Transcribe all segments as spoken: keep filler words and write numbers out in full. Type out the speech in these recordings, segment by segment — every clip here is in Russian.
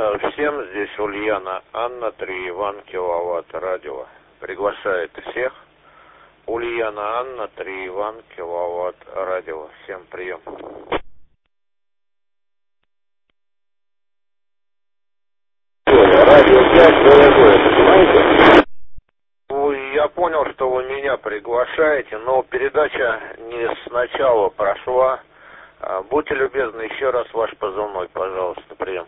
Всем здесь Ульяна Анна, три Иван, киловатт, радио. Приглашает всех. Ульяна Анна, три Иван, киловатт, радио. Всем прием. Радио пять дорогое, понимаете? Ой, я понял, что вы меня приглашаете, но передача не сначала прошла. Будьте любезны, еще раз ваш позывной, пожалуйста, прием.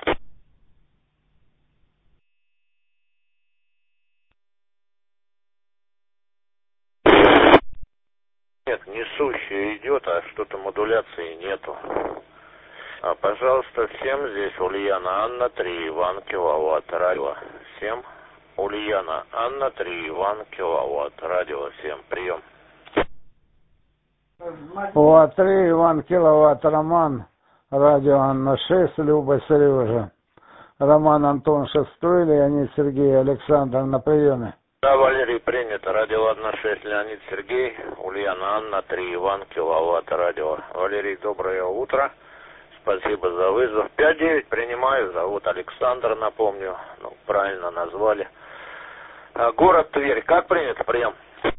Нет, несущая идет, а что-то модуляции нету. А, пожалуйста, всем здесь Ульяна Анна, три Иван, киловатт, радио. Всем Ульяна Анна, три Иван, киловатт, радио. Всем прием. О, три Иван, киловатт, Роман, радио Анна шесть, Люба, Сережа. Роман Антон шестой, Леонид Сергей, Александр на приеме. Да, Валерий, принято. Радио одна шесть, Леонид Сергей, Ульяна Анна, три Иван, киловатт, радио. Валерий, доброе утро. Спасибо за вызов. пять девять принимаю, зовут Александр, напомню. Ну, правильно назвали. А, город Тверь. Как принято? Прием.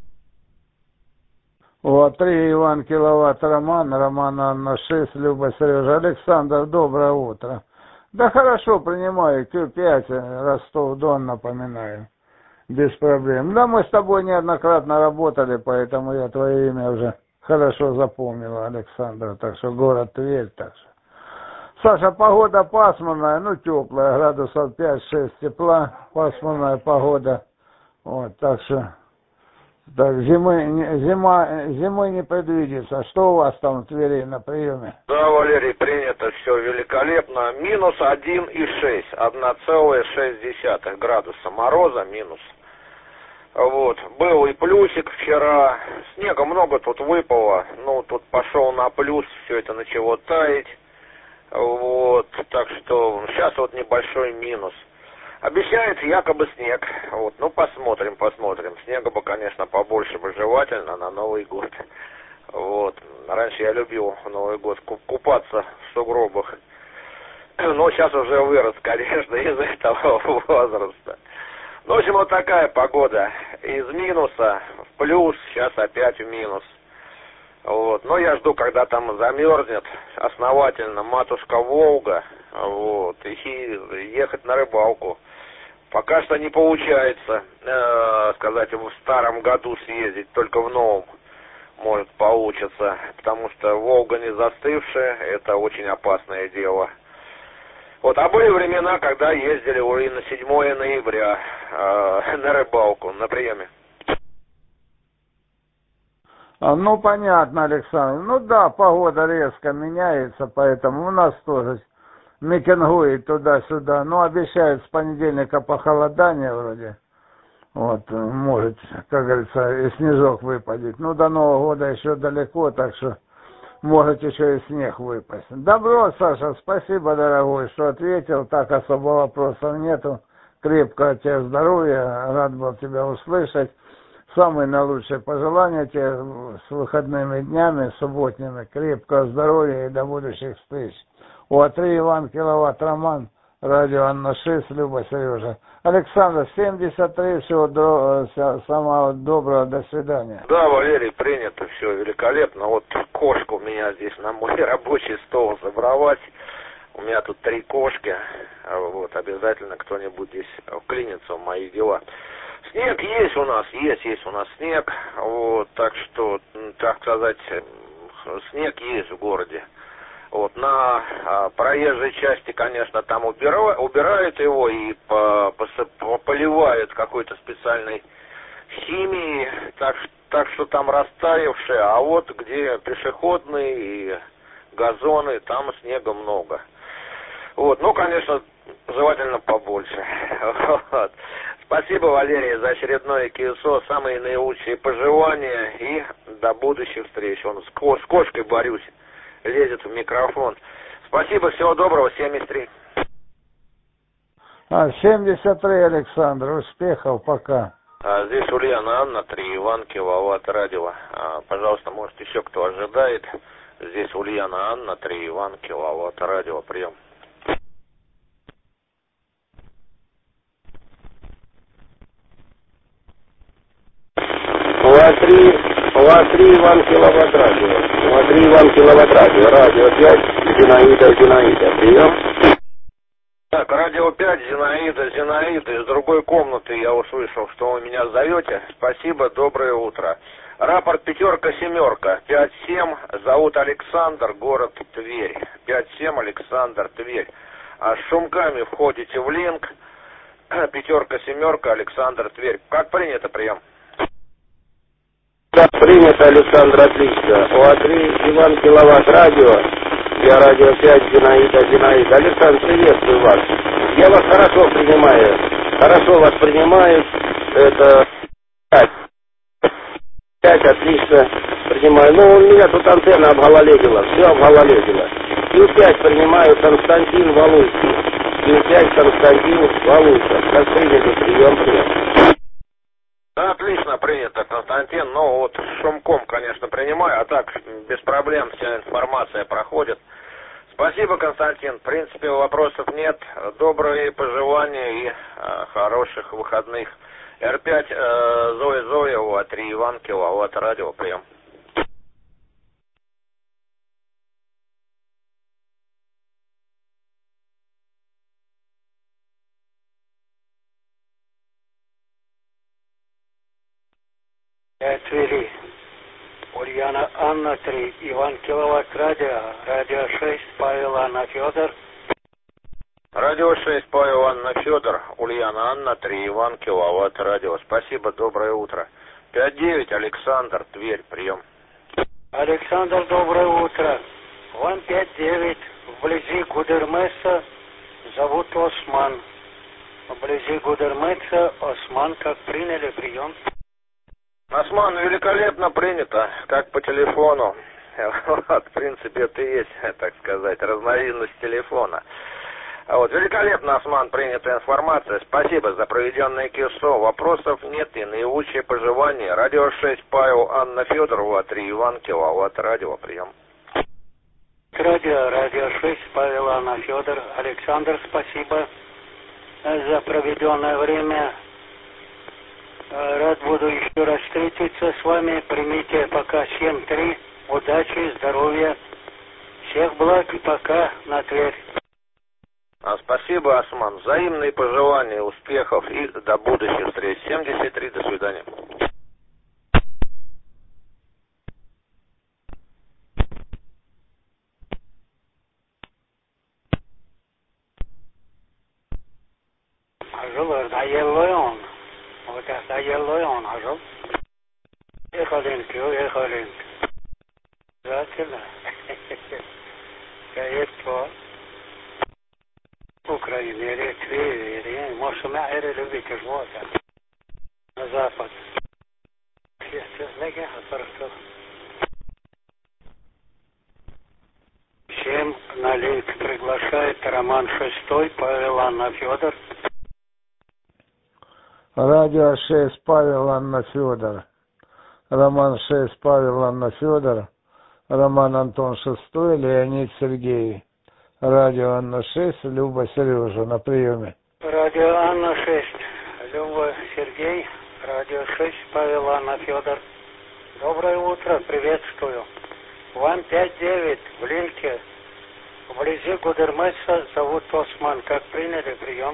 О, три Иван, киловатт, Роман, Роман Анна шесть, Люба, Сережа. Александр, доброе утро. Да хорошо, принимаю. Q пять, Ростов-Дон, напоминаю. Без проблем. Да, мы с тобой неоднократно работали, поэтому я твое имя уже хорошо запомнил, Александр. Так что город Тверь, так что. Саша, погода пасмурная, ну теплая, градусов пять-шесть тепла, пасмурная погода. Вот, так что, так, зимы, зима, зимой не предвидится. Что у вас там в Твери на приеме? Да, Валерий, принято, все великолепно. Минус один и шесть, одна целая шесть десятых градуса мороза, минус. Вот, был и плюсик вчера, снега много тут выпало, ну, тут пошел на плюс, все это начало таять. Вот, так что сейчас вот небольшой минус. Обещается якобы снег. Вот, ну посмотрим, посмотрим. Снега бы, конечно, побольше бы желательно на Новый год. Вот. Раньше я любил в Новый год купаться в сугробах. Но сейчас уже вырос, конечно, из-за этого возраста. Ну, в общем, вот такая погода. Из минуса в плюс, сейчас опять в минус. Вот. Но я жду, когда там замерзнет основательно матушка Волга, вот, и ехать на рыбалку. Пока что не получается, э, сказать, в старом году съездить, только в новом может получиться, потому что Волга не застывшая, это очень опасное дело. Вот, а были времена, когда ездили уже на седьмое ноября э, на рыбалку, на приеме. А, ну, понятно, Александр. Ну да, погода резко меняется, поэтому у нас тоже митингует туда-сюда. Ну, обещают с понедельника похолодание вроде. Вот, может, как говорится, и снежок выпадет. Ну, до Нового года еще далеко, так что может еще и снег выпасть. Добро, Саша, спасибо, дорогой, что ответил. Так особо вопросов нету. Крепкого тебе здоровья, рад был тебя услышать. Самые наилучшие пожелания тебе с выходными днями, субботними. Крепкого здоровья и до будущих встреч. У три Иван, киловатт, Роман, радио Анна шесть, Люба, Сережа. Александр, семьдесят три, всего до, самого доброго, до свидания. Да, Валерий, принято, все великолепно. Вот кошку у меня здесь на мой рабочий стол забралась. У меня тут три кошки. Вот, обязательно кто-нибудь здесь вклинится в мои дела. Снег есть у нас, есть, есть у нас снег. Вот, так что, так сказать, снег есть в городе. Вот, на а, проезжей части, конечно, там убира, убирают его и по, по, поливают какой-то специальной химией, так, так что там растаявшие, а вот где пешеходные и газоны, там снега много. Вот, ну, конечно, желательно побольше. Вот. Спасибо, Валерий, за очередное КСО, самые наилучшие пожелания и до будущих встреч. Он с, ко с кошкой борюсь, лезет в микрофон. Спасибо, всего доброго, семьдесят три. А, семьдесят три, Александр, успехов, пока. А, здесь Ульяна Анна, три Иван, киловатт, радио. А, пожалуйста, может, еще кто ожидает. Здесь Ульяна Анна, три Иван, киловатт, радио, прием. три, у А три Иван Киловатт радио. У А три Иван Киловатт радио. Радио пять, Зинаида, Зинаида. Прием. Так, радио пять, Зинаида, Зинаида. Из другой комнаты я услышал, что вы меня зовете. Спасибо, доброе утро. Рапорт пятерка, семерка, пять семь, зовут Александр, город Тверь. пять семь, Александр, Тверь. А с шумками входите в линк. Пятерка, семерка, Александр, Тверь. Как принято прием? Да, принято, Александр, отлично. У А три Иван Киловатт радио. Я радио пять, Зинаида, Зинаида. Александр, приветствую вас. Я вас хорошо принимаю. Хорошо вас принимаю. Это пять. пять, отлично принимаю. Ну, у меня тут антенна обгололедила. Все обгололедила. Q пять принимаю, Константин Валуйский. Q пять, Константин Валуйский. Как принято, прием, прием. Да, отлично принято, Константин. Ну, вот шумком, конечно, принимаю, а так без проблем вся информация проходит. Спасибо, Константин. В принципе, вопросов нет. Добрые пожелания и э, хороших выходных. Р пять, э, Зоя, Зоя, У А три Иван Киловатт радио, прием. Твери. Ульяна Анна три, Иван Киловатт радио, радио шесть, Павел Анна Федор. Радио шесть, Павел Анна Федор, Ульяна Анна три, Иван Киловатт радио. Спасибо, доброе утро. пять девять, Александр, Тверь, прием. Александр, доброе утро. Вам пять девять, вблизи Гудермеса, зовут Осман. Вблизи Гудермеса, Осман, как приняли прием? Осман, великолепно принято, как по телефону. Вот, в принципе, это и есть, так сказать, разновидность телефона. А вот, великолепно, Осман, принята информация. Спасибо за проведенное КИСО. Вопросов нет и наилучшие пожелания. Радио шесть, Павел Анна Федор, У А три Иван Киловатт радио, прием. Радио, радио шесть, Павел Анна Федор. Александр, спасибо за проведенное время. Рад буду еще раз встретиться с вами. Примите пока семь три. Удачи, здоровья. Всех благ и пока на Тверь. А, спасибо, Осман. Взаимные пожелания, успехов и до будущих встреч. семьдесят три, до свидания. Ажыл, айеллой он. Вот это айеллой он, ажыл. Эхолинг, эхолинг. Зателя. Каетто. Украина, Эритрея, может, у меня любите живота. На запад. Всем на линк приглашает Роман Шестой, Павел Анна Федор. Радио шесть, Павел Анна Федор. Роман шесть, Павел Анна Федор. Роман Антон Шестой, Леонид Сергей. Радио Анна шесть, Люба Сережа на приеме. Радио Анна шесть, Люба Сергей. Радио шесть, Павел Анна Федор. Доброе утро, приветствую. Вам пять девять в линке. Вблизи Гудермеса, зовут Осман. Как приняли прием?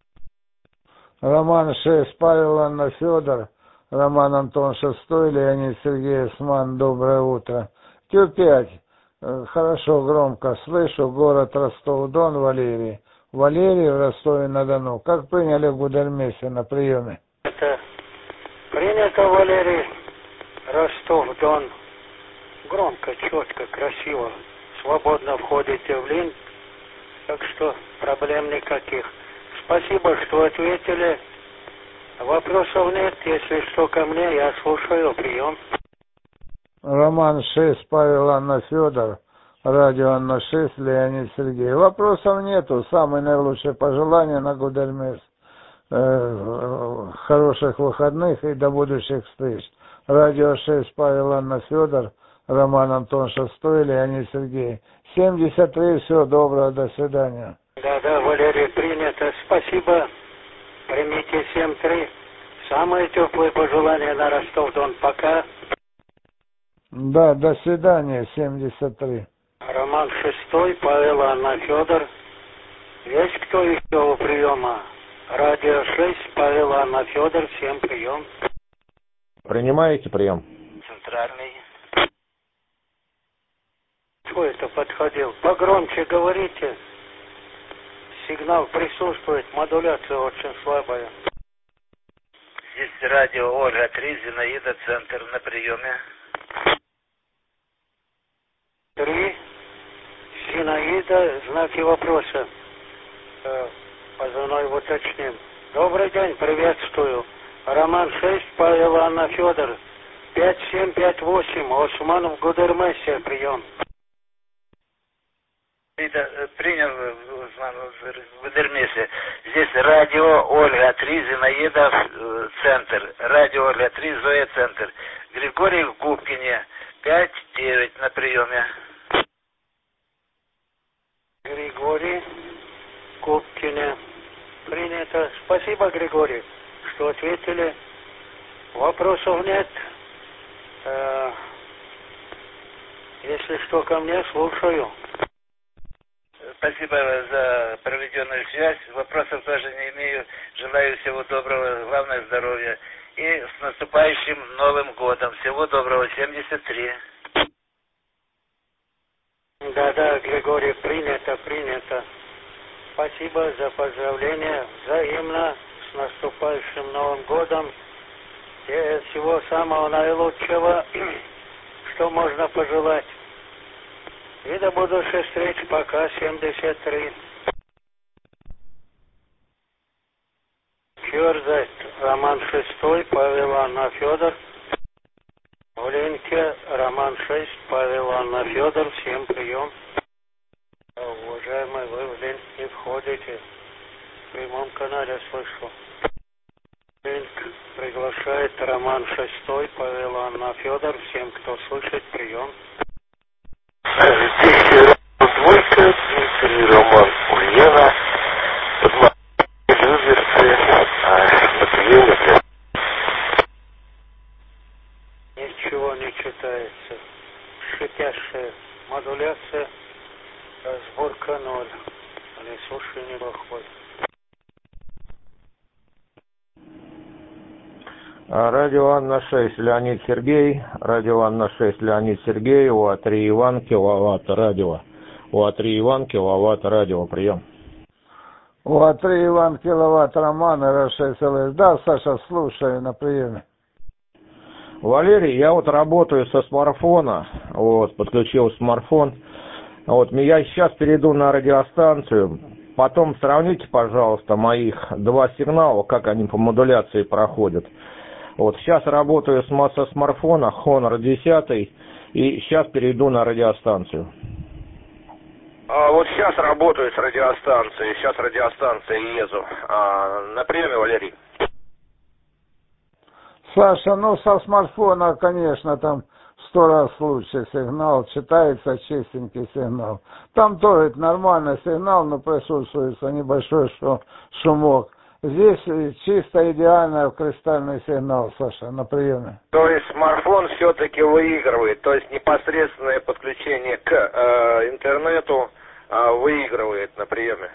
Роман шесть, Павел Анна Федор. Роман Антон Шестой, Леонид Сергей Осман. Доброе утро. Q пять. Хорошо, громко слышу. Город Ростов-Дон, Валерий. Валерий в Ростове-на-Дону. Как приняли в Гудермесе на приеме? Это принято, Валерий. Ростов-Дон. Громко, четко, красиво. Свободно входите в линк. Так что проблем никаких. Спасибо, что ответили. Вопросов нет. Если что ко мне, я слушаю. Прием. Роман шесть, Павел Анна Федор. Радио Анна шесть, Леонид Сергей. Вопросов нету. Самые наилучшие пожелания на Гудермес. Э, хороших выходных и до будущих встреч. Радио шесть, Павел Анна Федор. Роман Антон Шестой, Леонид Сергей. семьдесят три, всего доброго, до свидания. Да, да, Валерий, принято. Спасибо. Примите семь три. Самые теплые пожелания на Ростов-Дон. Пока. Да, до свидания, семьдесят три. Роман шестой, Павел, Анна, Федор. Есть кто еще у приема? Радио шесть, Павел, Анна, Федор. Всем прием. Принимаете прием? Центральный. Кто это подходил? Погромче говорите. Сигнал присутствует, модуляция очень слабая. Здесь радио Ольга три, Зинаида, центр на приеме. Три. Зинаида, знаки вопроса. Э, позывной уточним. Добрый день, приветствую. Роман шесть, Павел, Анна, Федор. пять семь пять восемь, Осман в Гудермесе, прием. Принял в Гудермесе. Здесь радио Ольга три, Зинаида, центр. Радио Ольга три, Зоя, центр. Григорий в Губкине, пять девять на приеме. Григорий в Губкине. Принято. Спасибо, Григорий, что ответили. Вопросов нет. Э, если что, ко мне, слушаю. Спасибо за проведенную связь. Вопросов тоже не имею. Желаю всего доброго, главное здоровья. И с наступающим Новым годом. Всего доброго, семьдесят три. Да-да, Григорий, принято, принято. Спасибо за поздравления. Взаимно. С наступающим Новым годом. И всего самого наилучшего, что можно пожелать. И до будущих встреч. Пока. семьдесят три. Кёрзет. Роман шестой, Павел, Анна, Федор. В ленте Роман шесть, Павел, Анна, Федор. Всем прием. Уважаемый, вы в лент не входите. В прямом канале слышу. Лент приглашает Роман шестой, Павел, Анна, Федор. Всем, кто слышит, прием. Здесь двойка, Дмитрий, Роман, Ульяна, Люберцы, Матвеевка. Ничего не читается. Шипящая модуляция, сборка ноль. Или слушание выходит. Радио Анна шесть, Леонид Сергей. Радио Анна шесть, Леонид Сергей. УА три Иван, киловатт, радио. УА три Иван, киловатт, радио, прием. УА три Иван, киловатт, Роман, Р шесть ЛС. Да, Саша, слушаю на приеме. Валерий, я вот работаю со смартфона, вот, подключил смартфон. Вот, я сейчас перейду на радиостанцию. Потом сравните, пожалуйста, моих два сигнала, как они по модуляции проходят. Вот сейчас работаю с масса смартфона Honor десять, и сейчас перейду на радиостанцию. А вот сейчас работаю с радиостанцией, сейчас радиостанцией езу. А, на приеме, Валерий. Саша, ну со смартфона, конечно, там сто раз лучше сигнал, читается чистенький сигнал. Там тоже нормальный сигнал, но присутствует небольшой шумок. Здесь чисто идеальный кристальный сигнал, Саша, на приеме. То есть смартфон все-таки выигрывает, то есть непосредственное подключение к э, интернету э, выигрывает на приеме.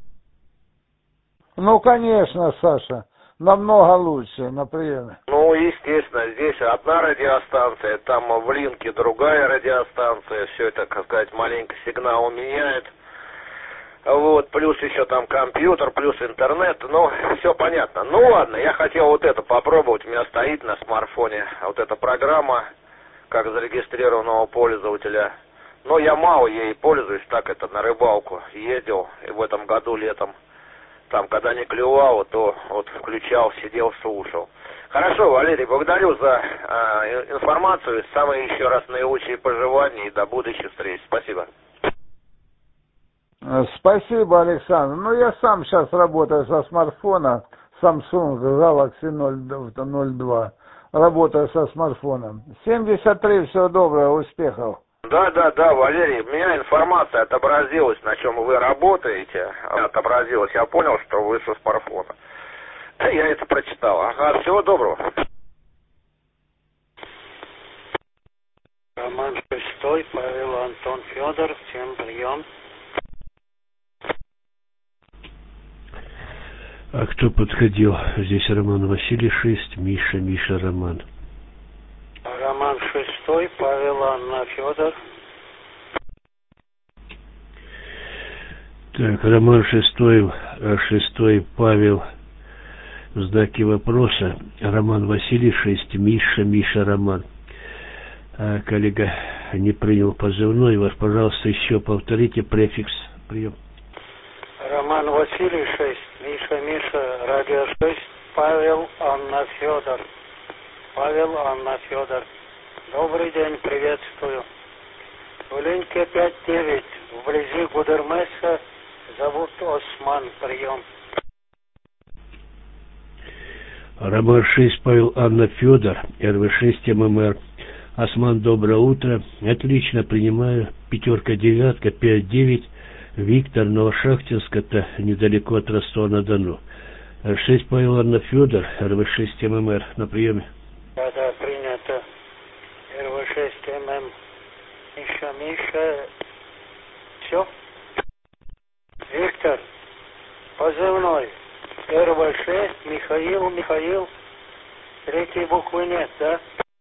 Ну, конечно, Саша, намного лучше на приеме. Ну, естественно, здесь одна радиостанция, там в линке другая радиостанция, все это, как сказать, маленько сигнал меняет. Вот, плюс еще там компьютер, плюс интернет, ну, все понятно. Ну, ладно, я хотел вот это попробовать, у меня стоит на смартфоне вот эта программа, как зарегистрированного пользователя. Но я мало ей пользуюсь, так это, на рыбалку ездил, и в этом году летом, там, когда не клевало, то вот включал, сидел, слушал. Хорошо, Валерий, благодарю за э, информацию, самые еще раз наилучшие пожелания и до будущих встреч. Спасибо. Спасибо, Александр. Ну, я сам сейчас работаю со смартфона Samsung Galaxy ноль два. Работаю со смартфоном. семьдесят три, всего доброго, успехов. Да, да, да, Валерий, у меня информация отобразилась, на чем вы работаете. Отобразилась, я понял, что вы со смартфона. Я это прочитал. Ага, всего доброго. Роман шестой, Павел Антон Федор, всем прием. А кто подходил? Здесь Роман Василий шесть, Миша, Миша Роман. Роман шестой, Павел Анна Федор. Так, Роман шестой, шестой, Павел, знаки вопроса. Роман Василий шесть, Миша, Миша Роман. А, коллега не принял позывной. Ваш, пожалуйста, еще повторите префикс. Прием. Роман Василий шесть, Миша, Миша, радио шесть, Павел Анна Федор. Павел Анна Федор. Добрый день, приветствую. В линке пять девять, вблизи Гудермеса, зовут Осман, прием. Роман шесть, Павел Анна Федор, эр вэ шесть эм эм эр. Осман, доброе утро. Отлично, принимаю. Пятерка, девятка, пять девять. Виктор, Новошахтинск, это недалеко от Ростова-на-Дону. шесть, Павел Анна Федор, эр вэ шесть эм эм эр, на приеме. Да, да, принято. эр вэ шесть эм эм. Миша, Миша. Все? Виктор, позывной. эр вэ шесть, Михаил, Михаил. Третьей буквы нет, да?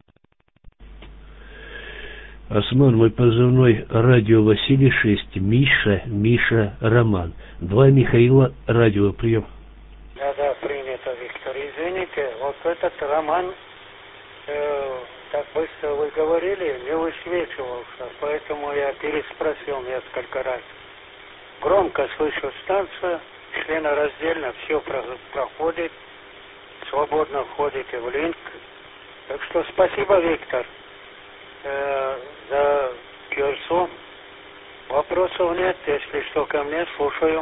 Осман, мой позывной радио Василий шесть, Миша, Миша Роман. Два Михаила, радио, прием. Да, да, принято, Виктор. Извините, вот этот Роман, э, так быстро вы говорили, не высвечивался, поэтому я переспросил несколько раз. Громко слышу станцию, членораздельно все про- проходит, свободно входите в линк. Так что спасибо, Виктор, э, за кюрсу. Вопросов нет, если что, ко мне, слушаю.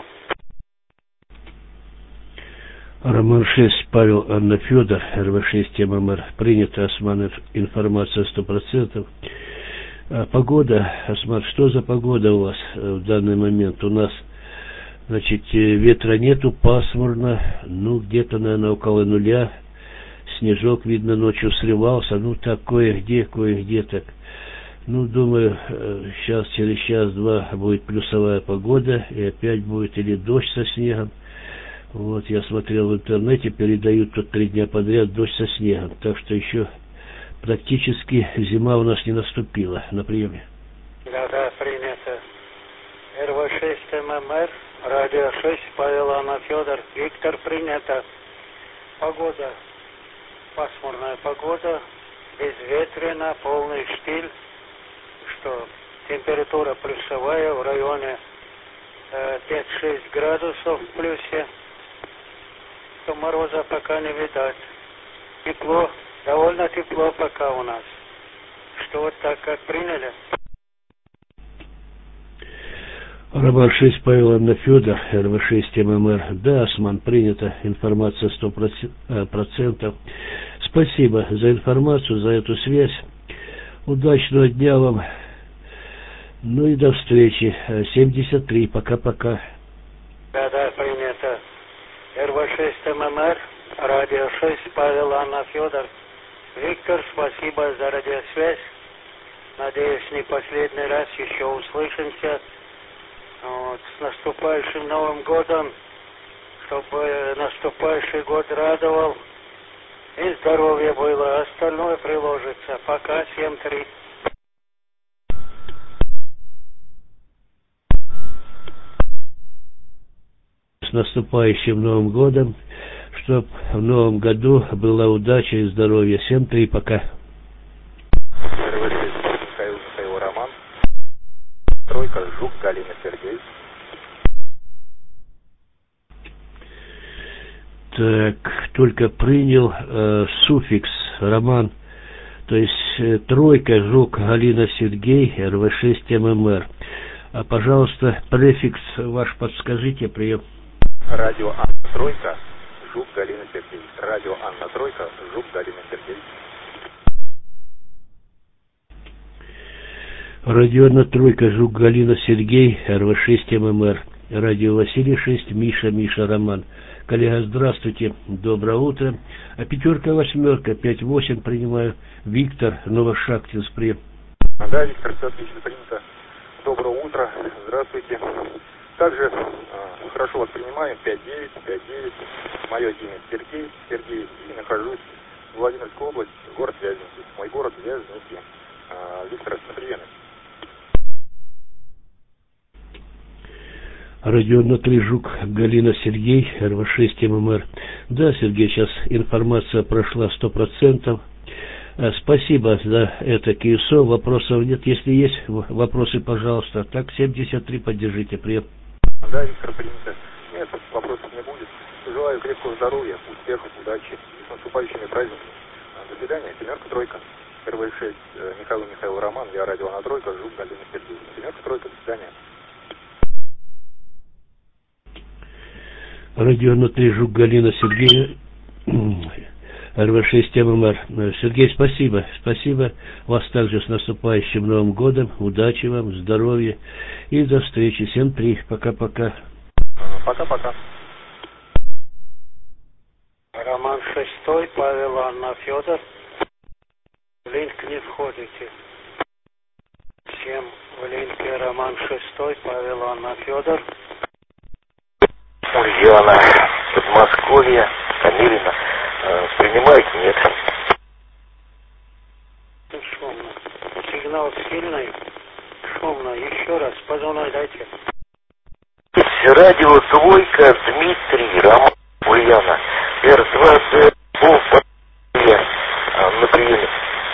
Роман шесть, Павел Анна Федор, эр вэ шесть эм эм эр. Принято, Осман, информация сто процентов. А, погода, Осман, что за погода у вас в данный момент? У нас, значит, ветра нету, пасмурно, ну, где-то, наверное, около нуля. Снежок, видно, ночью сливался, ну, так, кое-где, кое-где так. Ну, думаю, сейчас, через час-два будет плюсовая погода, и опять будет или дождь со снегом. Вот, я смотрел в интернете, передают тут три дня подряд дождь со снегом. Так что еще практически зима у нас не наступила. На приеме. Да, да, принято. эр вэ шесть эм эм эр, радио шесть, Павел Анна Федор. Виктор, принято. Погода. Пасмурная погода. Безветренно, полный штиль. Что температура плюсовая в районе э, пять-шесть градусов в плюсе. То мороза пока не видать. Тепло, довольно тепло пока у нас. Что вот так, как приняли? Роман шесть, Павел Анна Федор, эр вэ шесть эм эм эр. Да, Осман, принята информация сто процентов. Спасибо за информацию, за эту связь. Удачного дня вам. Ну и до встречи. семьдесят три. Пока-пока. Да, да, принято. эр вэ шесть эм эм эр, радио шесть, Павел Анна Федор. Виктор, спасибо за радиосвязь. Надеюсь, не последний раз еще услышимся. Вот, с наступающим Новым годом, чтобы наступающий год радовал и здоровье было, остальное приложится. Пока, семь три. С наступающим Новым годом, чтоб в Новом году была удача и здоровье. семь три, пока. эр вэ шесть, Михаил, Михаил Роман. Тройка, Жук, Галина, Сергей. Так, только принял э, суффикс Роман, то есть э, тройка, Жук, Галина, Сергей, эр вэ шесть эм эм эр. А, пожалуйста, префикс ваш подскажите, прием. Радио Анна Тройка, Жук, Галина, Сергей. Радио Анна Тройка, Жук, Галина, Сергей. Радио Анна Тройка, Жук, Галина, Сергей, эр вэ шесть эм эм эр. Радио Василий шесть, Миша, Миша Роман. Коллега, здравствуйте, доброе утро. А пятерка, восьмерка, пять восемь принимаю. Виктор, Новошахтинск, прием. Да, Виктор, все отлично принято. Доброе утро, здравствуйте. Также э, хорошо вас принимаю, пять девять, пять девять. Мое имя Сергей, Сергей, и нахожусь в Владимирской области, город Вязенки. Мой город Вязенки. Э, Виктор, на приеме. Радио на три Жук, Галина, Сергей, эр вэ шесть эм эм эр. Да, Сергей, сейчас информация прошла сто процентов. Спасибо за это, КИСО. Вопросов нет. Если есть вопросы, пожалуйста. Так, семьдесят три поддержите. Прием. Да, Виктор, принято. Нет, вопросов не будет. Желаю крепкого здоровья, успехов, удачи. И с наступающими праздниками. До свидания. Семерка, тройка. эр вэ шесть, Михаил, Михаил, Роман. Я радио на тройка, Жук, Галина, Сергей. Семерка, тройка. До свидания. Радио на три Жук, Галина, Сергей. эр вэ шесть эм эм эр. Сергей, спасибо. Спасибо. Вас также с наступающим Новым годом. Удачи вам, здоровья. И до встречи. семь три. Пока-пока. Пока-пока. Роман шестой, Павел, Анна, Федор. В линк не входите. Всем в линке Роман шестой, Павел, Анна, Федор. Ульяна, Подмосковье, Камилина. Принимаете? Нет. Шумно. Сигнал сильный. Шумно. Еще раз. Позвони, дайте. Радио двойка, Дмитрий, Роман, Ульяна. эр два дэ, на приеме.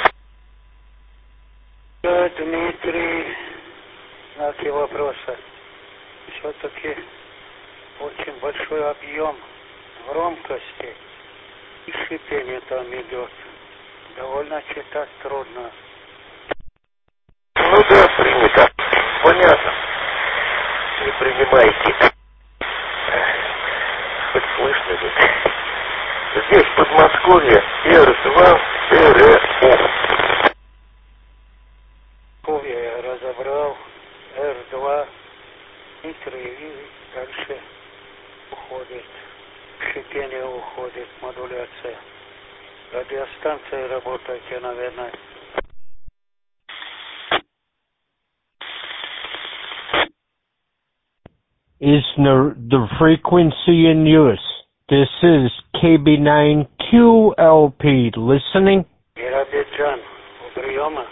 Да, Дмитрий. Знаки вопроса. Все-таки очень большой объем громкости. И шипение там идет. Довольно читать трудно. Ну да, принято. Понятно. Не принимайте. Хоть слышно ведь. Здесь Подмосковье, эр два, эр у. Подмосковье я разобрал. эр два. И три. И дальше уходит. Шипение уходит, модуляция. Радиостанция работаете, наверное. Is the, the frequency in use? This is кей би найн кью эл пи. Listening? Биробиджан, у приема.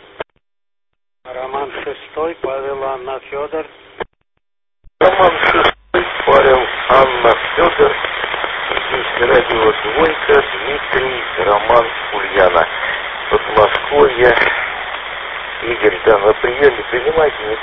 Роман шестой, Павел, Анна, Федор. Роман шестой, Павел, Анна, Федор. Здесь радио двойка, Дмитрий, Роман, Ульяна. Подмосковье. Игорь, да, на приеме принимайте, нет?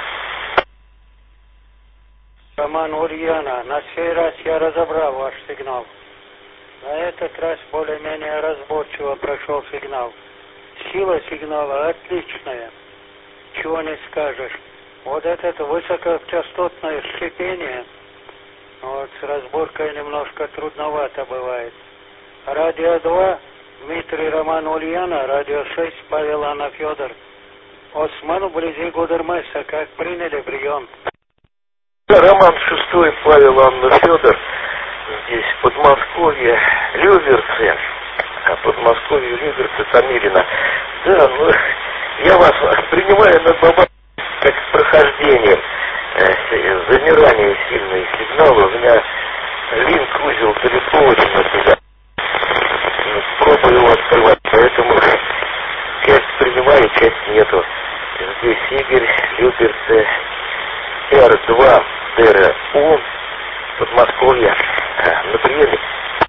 Роман, Ульяна, на сей раз я разобрал ваш сигнал. На этот раз более-менее разборчиво прошел сигнал. Сила сигнала отличная. Чего не скажешь. Вот это высокочастотное шипение, вот с разборкой немножко трудновато бывает. Радио два, Дмитрий, Роман, Ульяна, радио шесть, Павел, Анна, Федор. Осман вблизи Гудермеса, как приняли прием? Роман шестой, Павел, Анна, Федор. Здесь Подмосковье, Люберцы. Подмосковье, Люберцы, Томилино. Да, ну, я вас принимаю на баба как с прохождением. Э, замирание сильные сигналы. У меня линк, узел далеко очень от тебя. Пробую его открывать, поэтому часть принимаю, часть нету. Здесь Игорь, Люберцы, эр два, эр у, Подмосковье. На приеме.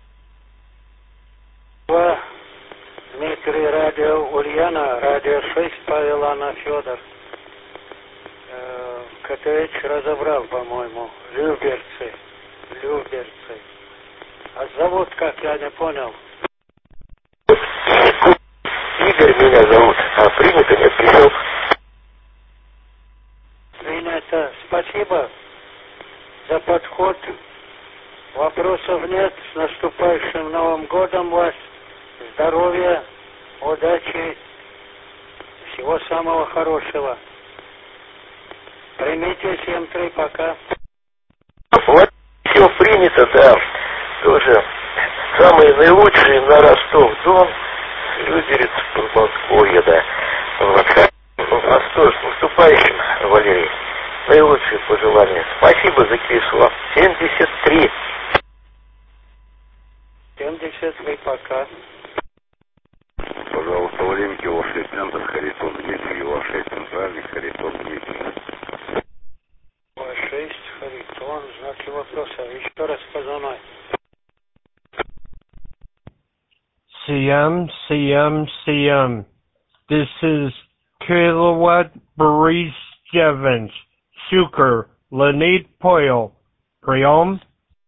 два, Дмитрий, радио Ульяна, радио шесть, Павел, Анна, Федор. Э, КТХ разобрал, по-моему. Люберцы. Люберцы. А зовут как, я не понял. Игорь меня зовут. А принято, нет, пришел. Принято. Спасибо за подход. Вопросов нет. С наступающим Новым годом вас. Здоровья, удачи, всего самого хорошего. Примите семь три, пока. Вот все принято, да. также самые наилучшие на Ростов-Дон, Людерец, Подмосковье, да. Вот. А что ж, наступающим, Валерий, наилучшие пожелания. Спасибо за кисло. семьдесят три. семьдесят три, пока. Пожалуйста, Валенкиево шесть, центр, Харитон Дмитрий, шесть, центральный, Харитон Дмитрий. шесть, Харитон, знаки вопроса. Еще раз позвонай. Siam, Siam, Siam. This is Kilowatt Boris Jevons. Shukr, Leonid Poil. Прием.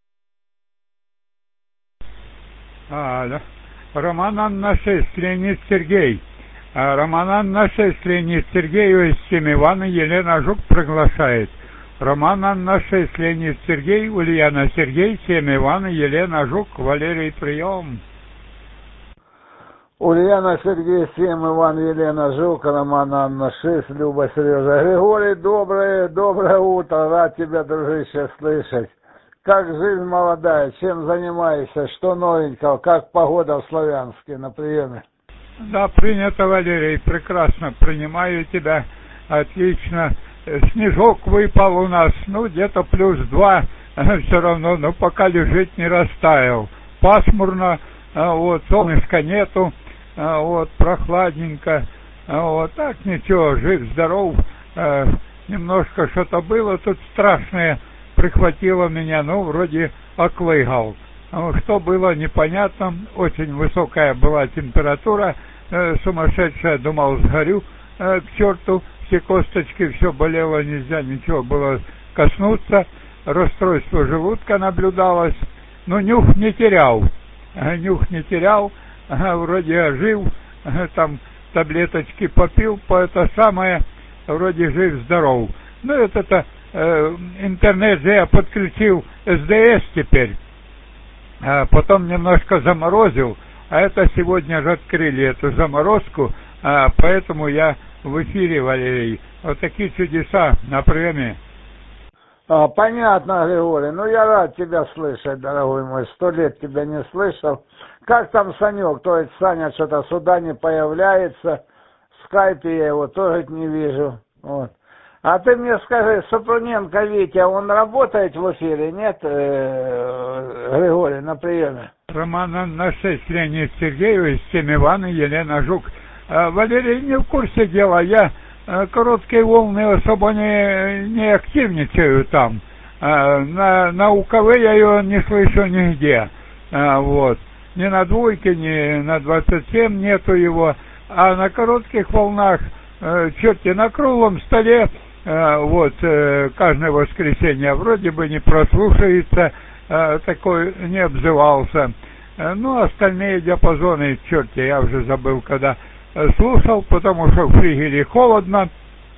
А, да. Роман Анна шесть, Леонид Сергей. А, Роман Анна шесть, Леонид Сергей, семь Ивана Елена Жук приглашает. Роман Анна шесть, Леонид Сергей, Ульяна Сергей, семь Ивана Елена Жук, Валерий, прием. Ульяна Сергей, семь Иван Елена Жук, Роман Анна шесть, Люба Сережа. Григорий, доброе, доброе утро, рад тебя, дружище, слышать. Как жизнь молодая, чем занимаешься, что новенького, как погода в Славянске на приеме? Да, принято, Валерий, прекрасно принимаю тебя, отлично. Снежок выпал у нас, ну, где-то плюс два, все равно, но пока лежит, не растаял. Пасмурно, вот, солнышка нету, вот, прохладненько, вот, так, ничего, жив-здоров, немножко что-то было тут страшное, прихватило меня, ну, вроде оклыгал. Что было, непонятно, очень высокая была температура, сумасшедшая, думал, сгорю к черту, все косточки, все болело, нельзя ничего было коснуться, расстройство желудка наблюдалось, но нюх не терял, нюх не терял, вроде ожил, там таблеточки попил, по это самое, вроде жив-здоров. Ну, это-то э, интернет же я подключил эс дэ эс теперь, а потом немножко заморозил, а это сегодня же открыли эту заморозку, а, поэтому я в эфире, Валерий. Вот такие чудеса на приеме. А, понятно, Григорий. Ну, я рад тебя слышать, дорогой мой. Сто лет тебя не слышал. Как там Санек? То есть Саня что-то сюда не появляется. В скайпе я его тоже не вижу. Вот. А ты мне скажи, Супруненко Витя, он работает в эфире, нет, э, Григорий, на приеме? Роман Анна шесть, Леонид Сергеевич, семь Ивана, Елена Жук. А, Валерий, не в курсе дела, я а, короткие волны особо не, не активничаю там. А, на, на УКВ я ее не слышу нигде. А, вот. Ни на двойке, ни на двадцать семь нету его. А на коротких волнах, э, черти, на круглом столе, э, вот, э, каждое воскресенье вроде бы не прослушается, э, такой не обзывался. Э, ну, остальные диапазоны, черти, я уже забыл, когда э, слушал, потому что в флигеле холодно.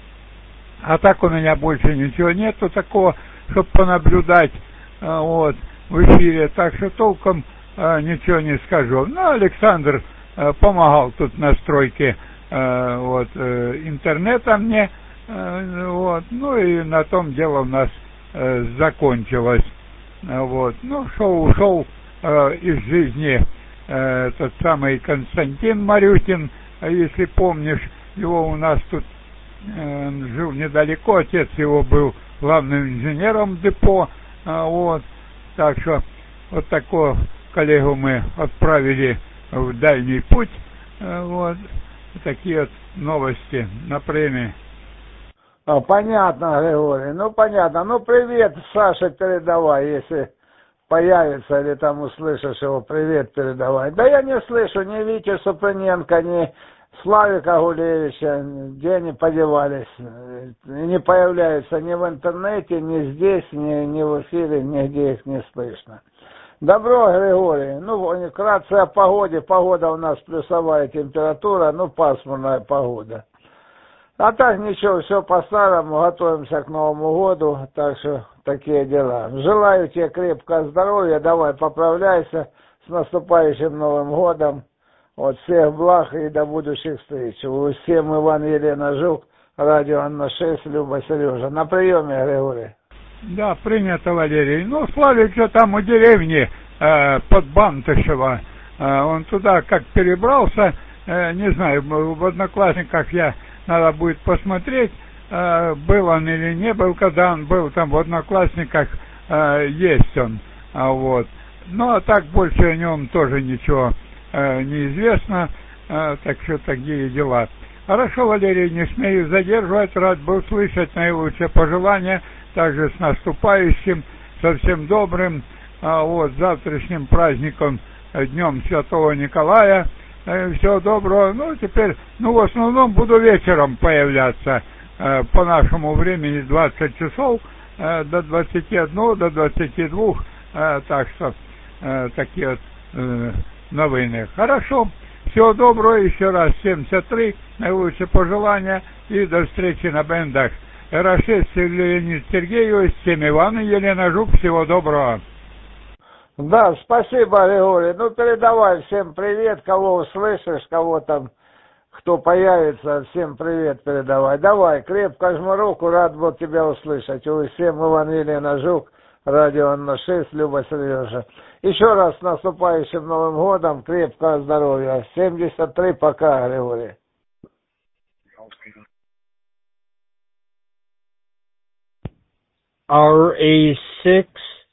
А так у меня больше ничего нету такого, чтобы понаблюдать, э, вот, в эфире. Так что толком э, ничего не скажу. Ну, Александр э, помогал тут в настройке э, вот, э, интернета мне, э, вот, ну и на том дело у нас э, закончилось. Вот. Ну, шел, ушел э, из жизни э, тот самый Константин Марютин, если помнишь, его у нас тут э, жил недалеко, отец его был главным инженером депо, э, вот, так что вот такого коллегу мы отправили в дальний путь, э, вот, такие вот новости на премии. А, понятно, Григорий, ну понятно. Ну привет, Саше передавай, если появится или там услышишь его, привет передавай. Да я не слышу ни Вити Супруненко, ни Славика Гулевича, где они подевались. Не появляются ни в интернете, ни здесь, ни, ни в эфире, нигде их не слышно. Добро, Григорий. Ну, вкратце о погоде. Погода у нас плюсовая температура, ну, пасмурная погода. А так ничего, все по-старому, готовимся к Новому году, так что такие дела. Желаю тебе крепкого здоровья, давай поправляйся, с наступающим Новым годом. Вот, всех благ и до будущих встреч. Всем Иван Елена Жук, радио Анна шесть, Люба Сережа. На приеме, Григорий. Да, принято, Валерий. Ну, Славик, что там у деревни, э, под Бантышево. Э, он туда как перебрался, э, не знаю, в Одноклассниках я, надо будет посмотреть, э, был он или не был, когда он был там в Одноклассниках, э, есть он. А вот. Ну, а так больше о нем тоже ничего э, не известно, э, так что такие дела. Хорошо, Валерий, не смею задерживать, рад был слышать наилучшие пожелания, также с наступающим, со всем добрым, а вот, завтрашним праздником, Днем Святого Николая, э, всего доброго. Ну, теперь, ну, в основном буду вечером появляться, э, по нашему времени, двадцать часов, э, до двадцати одного, до двадцати двух, э, так что, э, такие вот э, новины. Хорошо. Всего доброго, еще раз, семьдесят три, наилучшие пожелания, и до встречи на бендах. эр а шесть Леонид Сергеевич, семь Иван и Елена Жук, всего доброго. Да, спасибо, Григорий. Ну, передавай всем привет, кого услышишь, кого там, кто появится, всем привет передавай. Давай, крепко жму руку, рад был тебя услышать. Всем Иван и Елена Жук, радио Н шесть, Люба, Сережа. Еще раз с наступающим Новым годом, крепкого здоровья. семьдесят три, пока, Григорий. ар эй six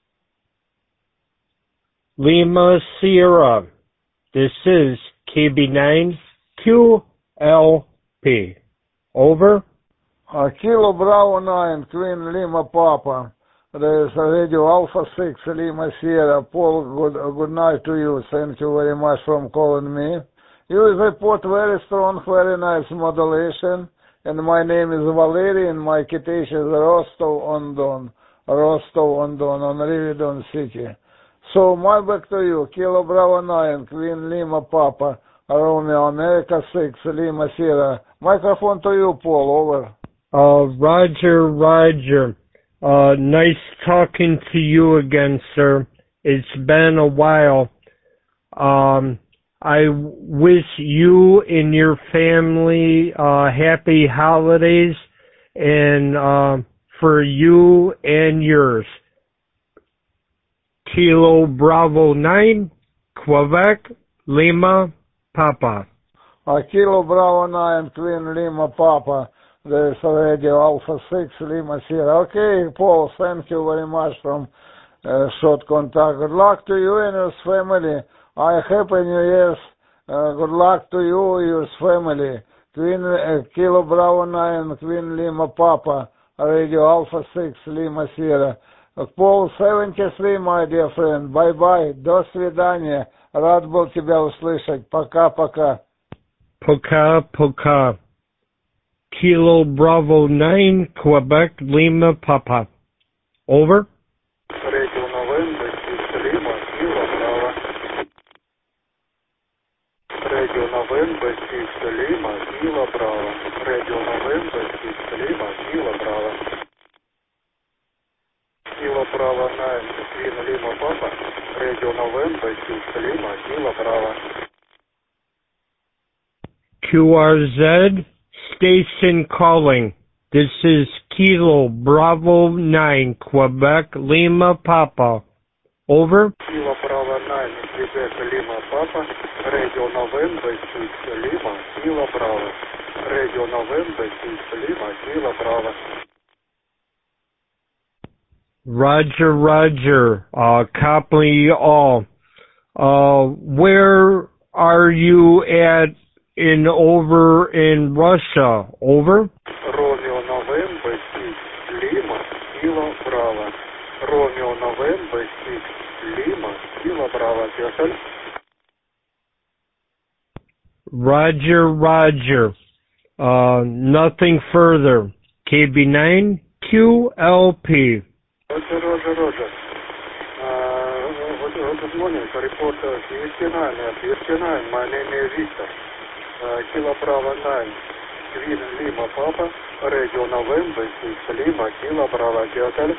Lima Sierra. This is K B nine Q L P. Over. Uh, Kilo Bravo nine, Queen Lima Papa. There is a radio Alpha six, Lima Sierra. Paul, good, good night to you. Thank you very much for calling me. You report very strong, very nice modulation. And my name is Valery, and my citation is Rostov-on-Don. Rostov-on-Don, on Rividon City. So, my back to you. Kilo Bravo nine, Queen Lima Papa, Romeo America six, Lima Sierra. Microphone to you, Paul. Over. Uh, Roger, Roger. Uh, nice talking to you again, sir. It's been a while. Um, I wish you and your family, uh, happy holidays, and, uh, for you and yours. Kilo Bravo nine, Quebec, Lima, Papa. Uh, Kilo Bravo nine, Queen Lima Papa. There's already Alpha six, Lima Sierra. Okay, Paul, thank you very much from uh, short contact. Good luck to you and your family. I happy New Year's. Uh, good luck to you and your family. Queen uh, Kilo Bravo nine, Queen Lima Papa, Radio Alpha six, Lima Sierra. Uh, Paul seventy-three, my dear friend. Bye-bye. До свидания. Рад был тебя услышать. Пока-пока. Пока-пока. Kilo Bravo nine, Quebec, Lima, Papa. Over. Radio November, six Lima, Kilo Bravo. Radio November, six Lima, Kilo Bravo. Radio November, six Lima, Kilo Bravo. Kilo Bravo nine, Queen Lima, Papa. Radio November, six Lima, Kilo Bravo. Q R Z. Station calling. This is Kilo Bravo nine, Quebec, Lima, Papa. Over. Kilo Bravo nine, Quebec, Lima, Papa. Radio November, six Lima, Kilo Bravo. Radio November, six Lima, Kilo Bravo. Roger, Roger. Uh, copy all. Uh, where are you at in over in Russia? Over. Romeo November six Lima Kilo Bravo. Romeo November six Lima Kilo Bravo. Держали? Roger, Roger. Uh, nothing further. K B nine Q L P. Roger, Roger, Roger. Good morning. Report fifty-nine, fifty-nine. My name is Victor. Uh, Kilo Bravo nine, Queen Lima Papa, Radio November six Lima, Kilo Bravo, Hotel.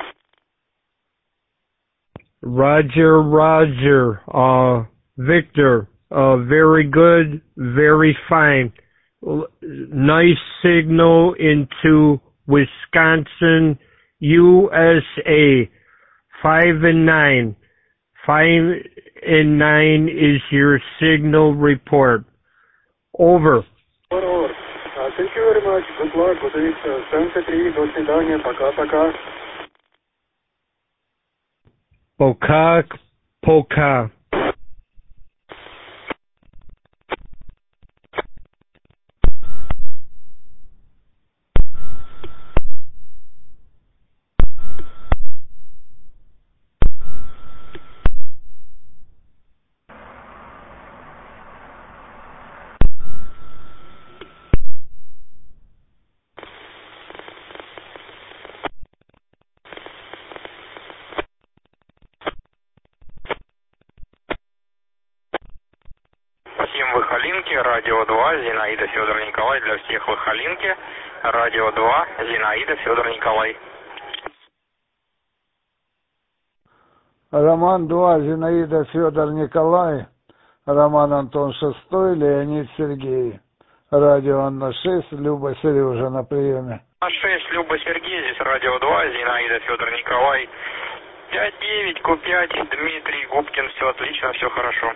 Roger, Roger, uh, Victor, uh, very good, very fine. L- nice signal into Wisconsin, U S A, five and nine, Five and nine is your signal report. Over. Over, over. Uh, thank you very much. Good luck. Вот видите, станция три. До свидания. Пока-пока. Poka, poka. Всем Выхолинки, радио два, Зинаида Федор Николай, для всех Выхолинки, радио два, Зинаида Федор Николай. Роман два, Зинаида Федор Николай, Роман Антон шестой, Леонид Сергей. Радио Анна шесть, Люба Сережа на приеме. Анна шесть, Люба Сергей, здесь радио два, Зинаида Федор Николай. пять девять, Ку пять, Дмитрий Губкин, все отлично, все хорошо.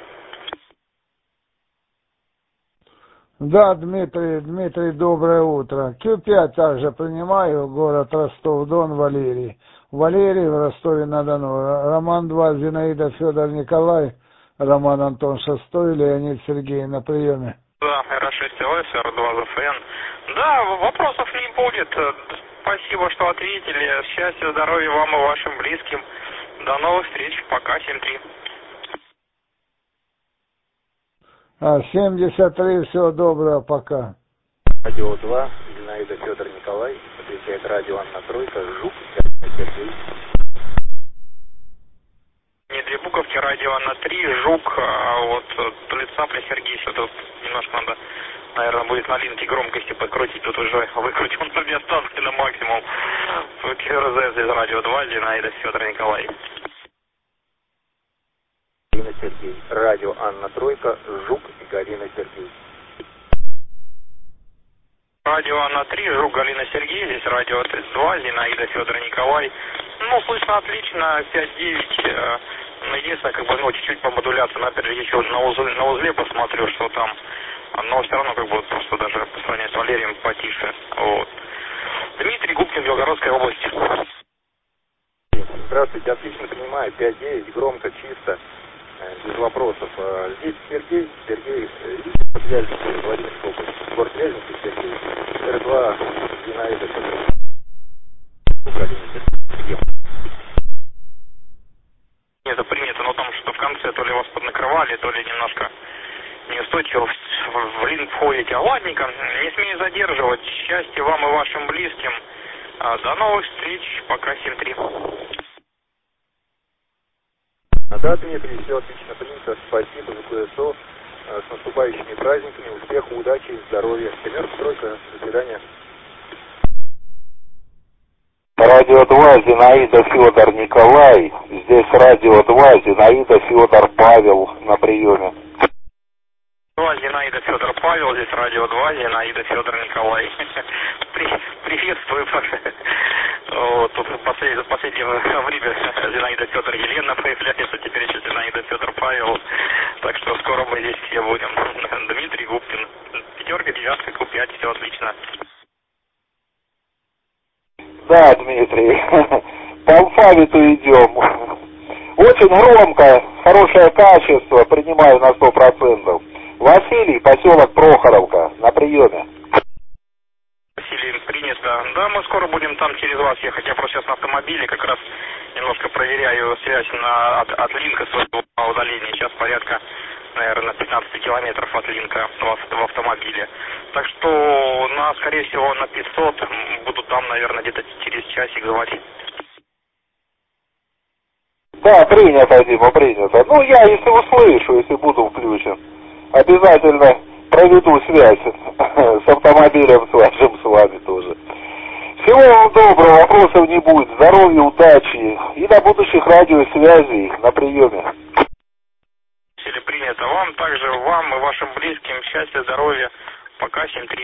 Да, Дмитрий, Дмитрий, доброе утро. Q пять также принимаю, город Ростов-Дон, Валерий. Валерий в Ростове-на-Дону. Роман два, Зинаида Федор Николай, Роман Антон шестой, Леонид Сергей на приеме. Да, Эр шесть эл эс, Эр два зэ эф эн. Да, вопросов не будет. Спасибо, что ответили. Счастья, здоровья вам и вашим близким. До новых встреч. Пока, семь три. А, семьдесят три, всего доброго, пока. Радио два, Зинаида Федор Николай, отвечает радио Анна Тройка, Жук, Сергей. Не две буковки, радио Анна три, Жук, а вот то ли Цапля Сергей, что-то немножко надо, наверное, будет на линке громкости подкрутить, тут уже выкрутил на две станции на максимум. КРЗ из радио два, Зинаида Федор Николай. Галина Сергей. Радио Анна Тройка, Жук и Галина Сергей. Радио Анна три, Жук, Галина Сергей, здесь радио тридцать два, Зинаида Федор Николай. Ну, слышно отлично, пять девять, э, единственное, как бы, ну, чуть-чуть по модуляции, но опять же, еще на узле, на узле посмотрю, что там, но все равно, как бы, просто даже по сравнению с Валерием потише, вот. Дмитрий Губкин, Белгородская область. Здравствуйте, отлично понимаю, пять девять, громко, чисто. Без вопросов. Здесь Сергей, Сергей, Вязьминский, Владимирская область. Город Вязьминский, Сергей. Эр два, Зинаида Федор. Это принято, но там что в конце то ли вас поднакрывали, то ли немножко неустойчиво в линк входите. А ладненько, не смею задерживать. Счастья вам и вашим близким. До новых встреч. Пока, семь три. Да, Дмитрий, все отлично принято. Спасибо за КСО. С наступающими праздниками. Успеха, удачи, здоровья. Семерка, тройка. До свидания. Радио два, Зинаида Федор Николай. Здесь радио два, Зинаида Федор Павел на приеме. Зинаида Федор Павел, здесь радио два, Зинаида Федор Николай. Приветствую. Вот, тут в последнее, последнее время Зинаида Федор Елена появляется, теперь еще Зинаида Федор Павел. Так что скоро мы здесь все будем. Дмитрий Губкин. Пятерка, девятка, Ку пять, все отлично. Да, Дмитрий, по алфавиту идем. Очень громко, хорошее качество, принимаю на сто процентов. Василий, поселок Прохоровка, на приеме. Василий, принято. Да, мы скоро будем там через вас ехать. Я просто сейчас на автомобиле как раз немножко проверяю связь на, от, от линка своего удаления. Сейчас порядка, наверное, пятнадцать километров от линка в, в автомобиле. Так что, на, скорее всего, на пятьсот буду там, наверное, где-то через часик говорить. Да, принято, Дима, принято. Ну, я, если услышу, если буду включен, обязательно проведу связь с автомобилем с вашим, с вами тоже. Всего вам доброго, вопросов не будет. Здоровья, удачи и до будущих радиосвязей на приеме. Или принято. Вам также, вам и вашим близким счастья, здоровья. Пока, семь три.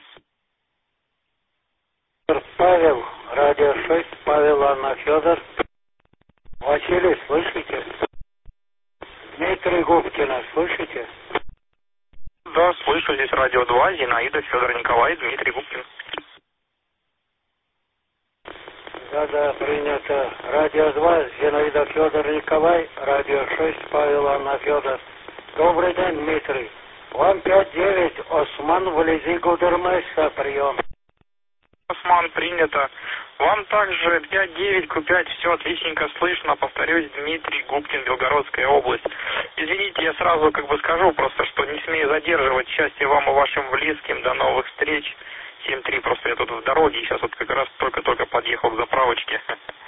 Павел, радио шесть, Павел, Анна Федор. Василий, слышите? Дмитрий Губкина, слышите? Да, слышу, здесь радио два, Зинаида, Федор Николай, Дмитрий Губкин. Да-да, принято. Радио два, Зинаида, Федор Николай, радио шесть, Павел, Анна, Федор. Добрый день, Дмитрий. Вам пять девять, Осман, Вализи, Гудермеса, прием. Осман, принято. Вам также пять девять, Q пять, все отличненько слышно. Повторюсь, Дмитрий Губкин, Белгородская область. Извините, я сразу как бы скажу просто, что не смею задерживать. Счастья вам и вашим близким. До новых встреч. семь три, просто я тут в дороге. Сейчас вот как раз только-только подъехал к заправочке.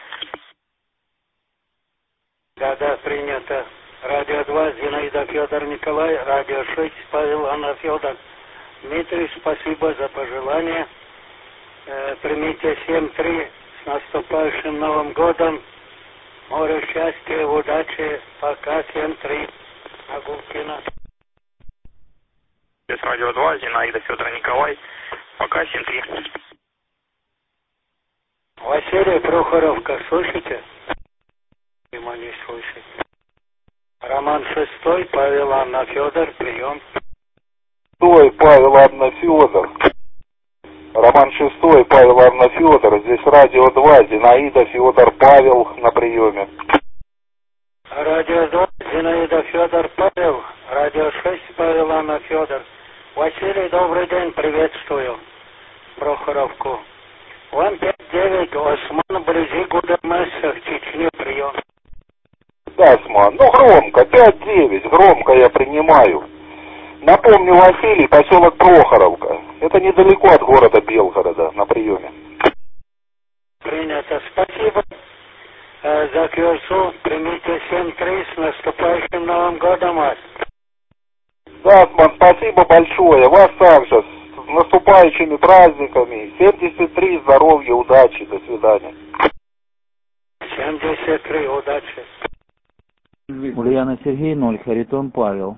Да-да, принято. Радио два, Зинаида, Федор Николай, радио шесть, Павел, Анна, Федор. Дмитрий, спасибо за пожелания. Э, примите семь три, с наступающим Новым годом. Море счастья, удачи. Пока, семь три. Агулкина. Здесь радио два, Зинаида, Федор Николай. Пока, семь три. Василий, Прохоровка, слышите? Ему не слышит. Роман шестой, Павел, Анна, Федор, прием. Шестой, Павел, Анна, Федор. Роман шестой, Павел, Анна, Федор. Здесь радио два, Зинаида, Федор, Павел на приеме. Радио два, Зинаида, Федор, Павел. Радио шесть, Павел, Анна, Федор. Василий, добрый день, приветствую. Прохоровку. Вам пять девять, Осман, вблизи Гудермеса, в Чечне, прием. Да, Осман, ну громко, пять девять, громко я принимаю. Напомню, Василий, поселок Прохоровка. Это недалеко от города Белгорода, на приеме. Принято, спасибо э, за КСУ. Примите семь три, с наступающим Новым годом вас. Да, Осман, спасибо большое. Вас также. С наступающими праздниками. семьдесят три, здоровья, удачи, до свидания. семьдесят три, удачи. Ульяна Сергей, ноль, Харитон Павел.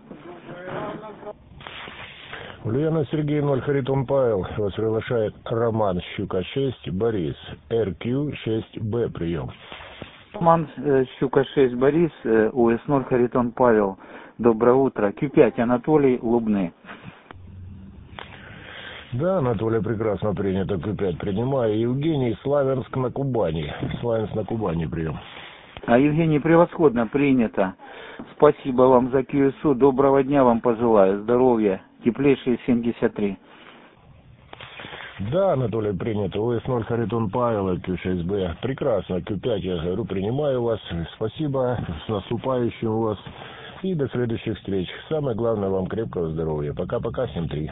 Ульяна Сергей, ноль, Харитон Павел. Вас приглашает Роман Щука шесть, Борис. эр кью шесть бэ, прием. Роман э, Щука шесть, Борис, э, У С ноль, Харитон Павел. Доброе утро. Q пять, Анатолий, Лубны. Да, Анатолий, прекрасно принято. Q пять принимаю. Евгений, Славянск на Кубани. Славянск на Кубани, прием. А, Евгений, превосходно принято. Спасибо вам за КСУ. Доброго дня вам пожелаю. Здоровья. Теплейшие семьдесят три. Да, Анатолий, принято. У С ноль, Харитон Павел, Q шесть бэ. Прекрасно. Q пять, я говорю, принимаю вас. Спасибо. С наступающим вас. И до следующих встреч. Самое главное, вам крепкого здоровья. Пока-пока, семь три.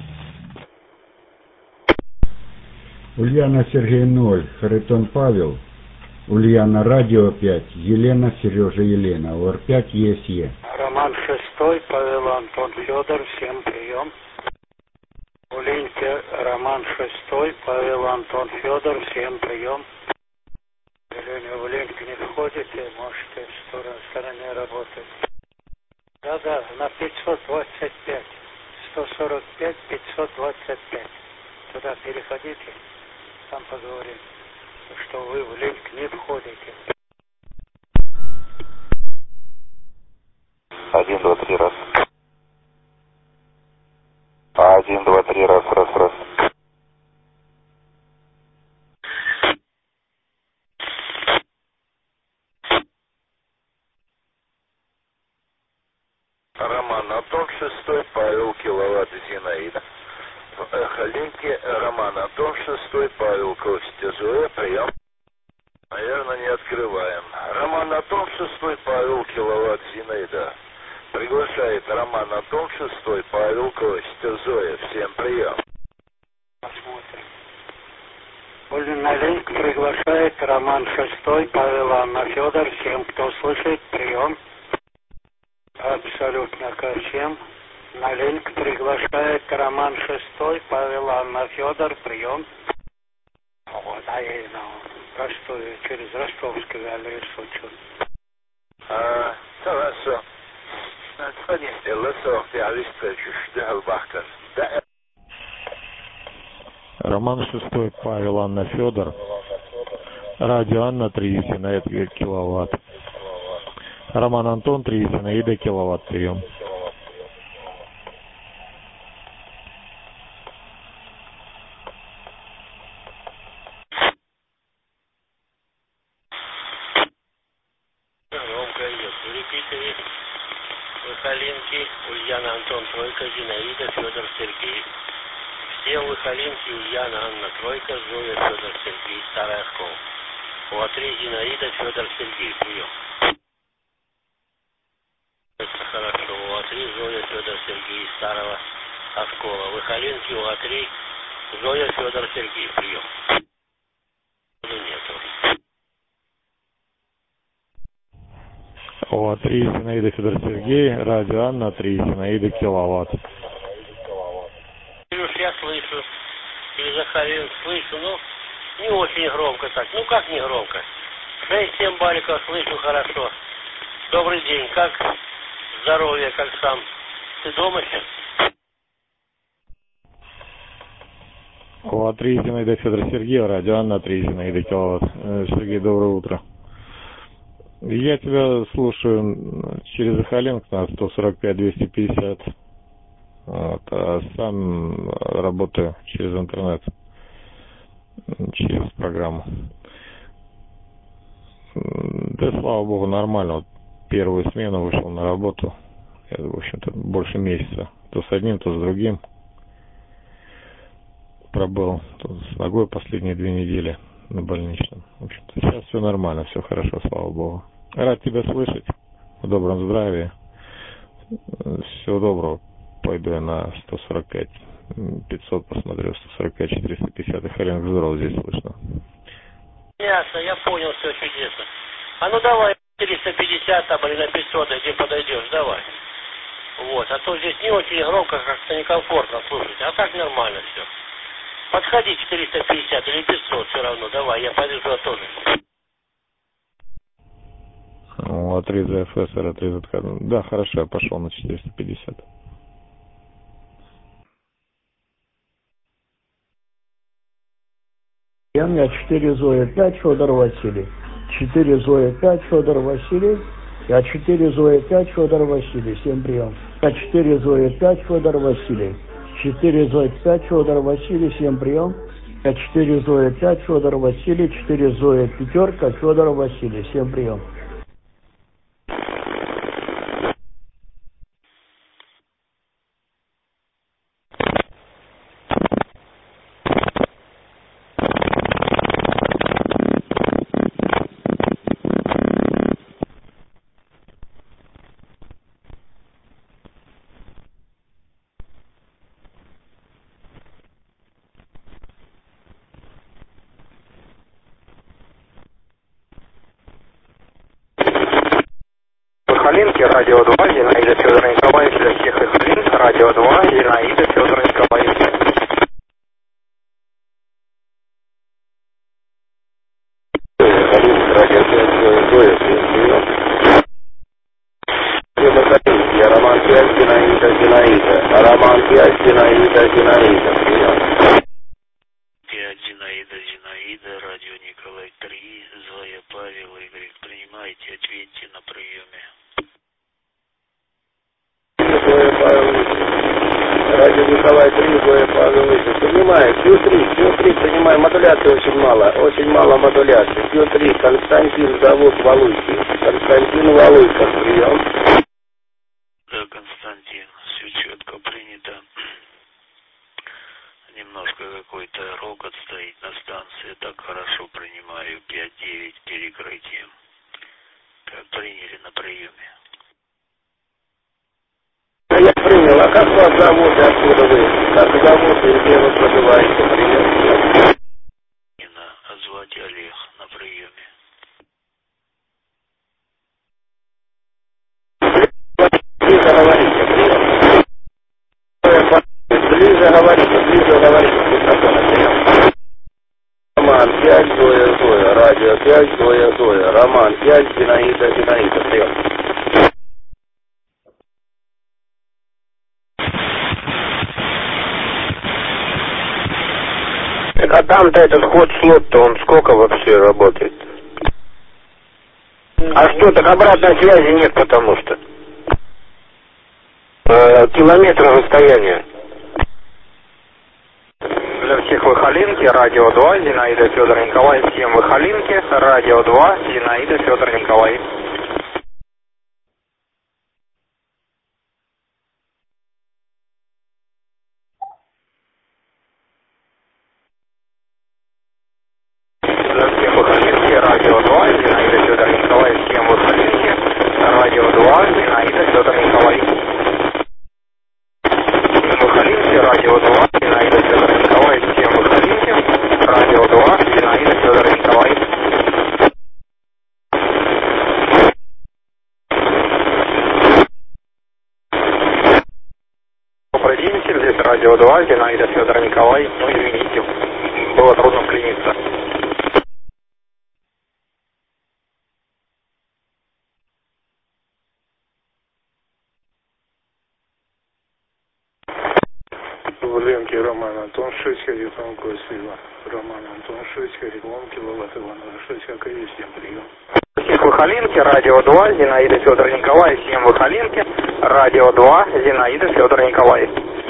Ульяна Сергей ноль, Харитон Павел. Ульяна радио пять, Елена, Сережа, Елена, ОР пять, ЕСЕ. Роман шестой, Павел, Антон, Федор, всем прием. Улиньте, Роман шестой, Павел, Антон, Федор, всем прием. К сожалению, в Леньке не входите, можете в стороне работать. Да-да, на пятьсот двадцать пять, сто сорок пять, пятьсот двадцать пять. Туда переходите, там поговорим, что вы в линк не входите. Один, два, три, раз. Один, два, три, раз, раз, раз. Роман Антон шестой, Павел, киловатт, Зинаида. В эхолинке Роман Антон шестой, Павел, Костя, Зоя, прием. Наверное, не открываем. Роман Антон шестой, Павел, киловатт, Зинаида. Приглашает Роман Антон шестой, Павел, Костя, Зоя. Всем прием. Посмотрим. На линк приглашает Роман шестой, Павел, Анна, Федор. Всем, кто слышит, прием. Абсолютно ко всем. На линк приглашает Роман шестой, Павел, Анна, Федор, прием. Вот, а я на простую, через Ростовский адресу. А, хорошо. Конечно, лысо, я вижу, что бахкар. Да. Роман шестой, Павел, Анна, Федор. Радио Анна, три на это киловатт. Роман Антон, три Зинаида, киловатт, прием. Громко идет. В репитере Выхолинки, Ульяна, Антон, тройка, Зинаида, Федор, Сергей. Все Выхолинки, Ульяна, Анна, тройка, Зоя, Федор, Сергей, Старая школа. У три Зинаида, Федор, Сергей, прием. Это хорошо. У три Зоя, Федор, Сергей, Старого Оскола. Выхолинки, у три Зоя, Федор, Сергей, прием. Нету. О, три Зинаида, Федор, Сергей, радио Анна, три Зинаида, киловатт. Я слышу, или Захарин слышу, ну, не очень громко так. Ну, как не громко? шесть-семь баликов слышу хорошо. Добрый день, как здоровье, как сам? Ты дома сейчас? О, три Зинаида, Федор, Сергей, радио Анна, три Зинаида, киловатт. Сергей, доброе утро. Я тебя слушаю через Захалинг на сто сорок пять двести пятьдесят. Вот, а сам работаю через интернет, через программу. Да, слава богу, нормально. Вот первую смену вышел на работу. Я, в общем-то, больше месяца. То с одним, то с другим пробыл. То с ногой последние две недели на больничном. В общем-то, сейчас все нормально, все хорошо, слава богу. Рад тебя слышать. В добром здравии. Всего доброго. Пойду я на сто сорок пять пятьсот посмотрю, сто сорок пять четыреста пятьдесят. И Харинг здоров, здесь слышно. Ясно, я понял, все чудесно. А ну давай четыреста пятьдесят там или на пятьсот, где подойдешь, давай. Вот, а то здесь не очень громко, как-то некомфортно слушать. А так нормально все. Подходи четыреста пятьдесят или пятьсот все равно, давай, я пойду туда тоже. Ну, отрез эф эс эр, отрез ка. Да, хорошо, я пошел на четыреста пятьдесят. Я у меня четыре Зоя пять, Федор Василий. четыре Зоя пять, Федор Василий. Я четыре Зоя пять, Федор Василий. Всем прием. Я четыре Зоя пять, Федор Василий. четыре Зоя пять, Федор Василий. Всем прием. Я четыре Зоя пять, Федор Василий. четыре Зоя пятерка, Федор Василий. Всем прием. Халинки, радио два, Зинаида, Федор Николаевич, для всех их Халинк, радио два, Зинаида, Федор Николаевич. Халинк, радио пять, Зоя, прием. Я Роман пять, Зинаида, Зинаида. Роман пять, Зинаида, Зинаида, прием. пять, Зинаида, Зинаида, радио Николай три, Зоя, Павел, Игорь, принимайте, ответьте на приеме. Зоя Павел, радио Николай три, Зоя Павел, принимает, Q три, Q три, принимаю, модуляции очень мало, очень мало модуляции, Q три, Константин, зовут Валуйки, Константин Валуйков, прием. Да, Константин, все четко принято. Немножко какой-то рокот стоит на станции, так хорошо принимаю, пять девять перекрытием. Как приняли на приеме. Я принял, а как вас зовут и откуда вы? Как зовут и где вы проживаете? Прием. А звать Олег на приеме. Ближе говорите, прием. Ближе говорите, ближе говорите, микрофон, прием. Роман пять, Зоя, Зоя, радио пять, Зоя, Зоя, Роман пять, Зинаида, Зинаида, прием. А там-то этот ход слот-то он сколько вообще работает? А что, так обратной связи нет, потому что? Э, километр расстояния. Для всех Выхолинки, радио два, Зинаида Федор Николай, всем Выхолинки, радио два, Зинаида Федор Николай. Для всех Выхолинки, радио два, Зинаида Федор Николай, всем Выхолинки, радио два, Зинаида Федор Николай. Выхолинки, радио два, Зинаида Федор Николай, всем Выхолинки, радио два, Зинаида Федор Николай. Добрый день, здесь радио два, Зинаида Федор Николай. Ну, извините, было трудно вклиниться. Валенки Роман Антон шесть, Харитон Косыва. Роман Антон шесть, Харитон Киловатт Иван шесть, как и есть, всем прием. Всех Выхолинки, радио два, Зинаида Федор Николай, всем Выхолинки, радио два, Зинаида Федор Николай.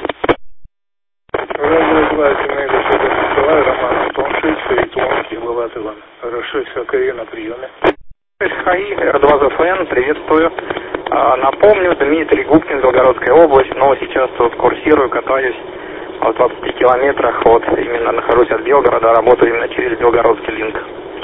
Радио два, Зинаида Федор Николай, Роман Антон шесть, Харитон Киловатт Иван шесть, как и на приеме. ХАИ, Эр два зэ эф эн, приветствую. А, напомню, Дмитрий Губкин, Белгородская область, но сейчас тут курсирую, катаюсь в двадцати километрах, вот именно нахожусь от Белгорода, работаю именно через Белгородский линк.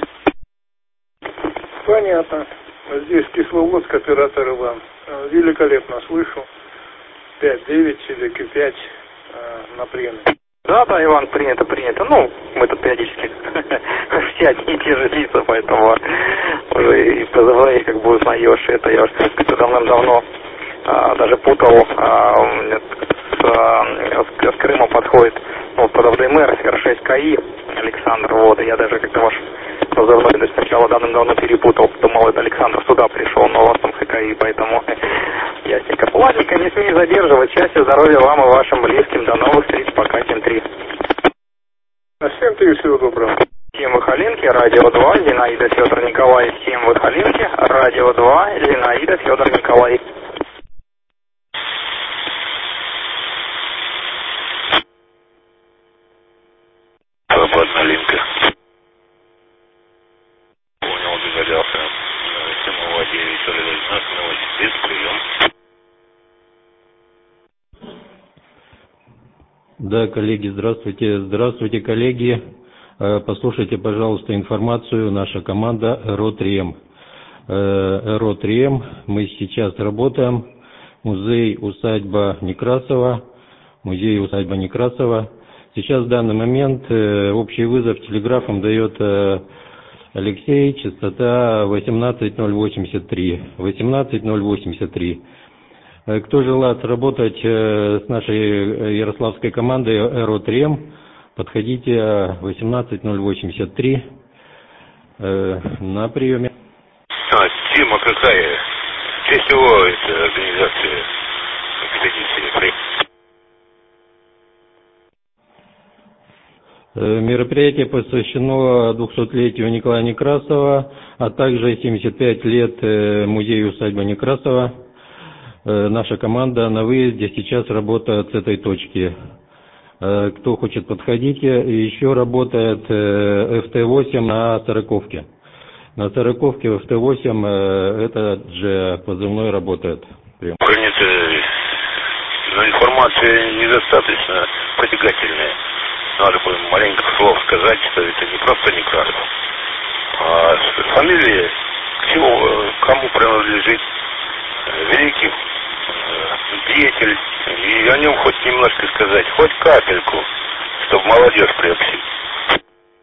Понятно. Здесь Кисловодск, оператор Иван. Великолепно слышу. пять девять или пять на приеме. Да, да, Иван, принято, принято. Ну, мы тут периодически все одни и те же лица, поэтому уже и позывные как бы узнаешь. Это я уже как-то давным-давно а, даже путал а, с, а, с, с Крыма подходит, ну, под АВДМР, Эр шесть КАИ, Александр, вот, и я даже как-то ваш позывной то сначала давным-давно перепутал, думал, это Александр сюда пришел, но у вас там ХКИ, поэтому ясненько. Ладненько, не смей задерживать, счастья, здоровья вам и вашим близким, до новых встреч, пока, Тим три. Всем три, всего доброго. Всем Выхолинки, радио два, Зинаида Федор Николай, всем Выхолинки, радио два, Зинаида Федор Николай. Свободная линка. Понял, догадался. семь девять, Новосибирск, прием. Да, коллеги, здравствуйте. Здравствуйте, коллеги. Послушайте, пожалуйста, информацию. Наша команда эр о три эм. эр о три эм. Мы сейчас работаем. Музей усадьба Некрасова. Музей усадьба Некрасова. Сейчас в данный момент общий вызов телеграфом дает Алексей, частота восемнадцать ноль восемьдесят три. восемнадцать ноль восемьдесят три. Кто желает работать с нашей ярославской командой эр о три эм, подходите восемнадцать ноль восемьдесят три на приеме. А, тема какая? В честь чего эта организация экспедиции? Мероприятие посвящено двухсотлетию Николая Некрасова, а также семьдесят пять лет музею усадьбы Некрасова. Наша команда на выезде сейчас работает с этой точки. Кто хочет, подходите. Еще работает эф тэ восемь на Сороковке. На Сороковке в эф тэ восемь этот же позывной работает. Принято, но информация недостаточно притягательная. Надо бы маленько слов сказать, что это не просто Некрасов, а фамилия, к чему, кому принадлежит, великий деятель, и о нем хоть немножко сказать, хоть капельку, чтобы молодежь приобщить.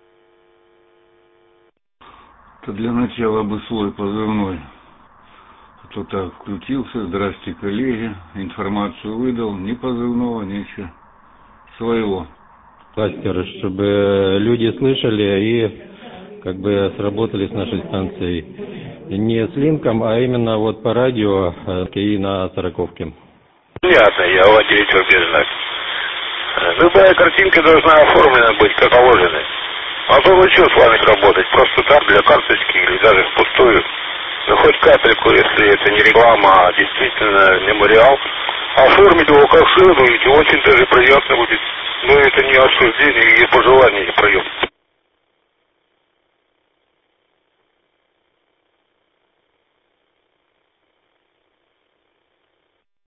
Это для начала бы свой позывной. Кто-то включился, здрасте, коллеги, информацию выдал, ни позывного, ничего, своего. Кластер, чтобы люди слышали и как бы сработали с нашей станцией. Не с линком, а именно вот по радио и на Сороковке. Понятно, я владею без знать. Любая картинка должна оформлена быть как положено. А то вы что с вами работать? Просто так, для карточки или даже впустую. ну хоть капельку, если это не реклама, а действительно мемориал, оформить его как следует, и очень даже приятно будет. Но это не осуждение и пожелание не проем.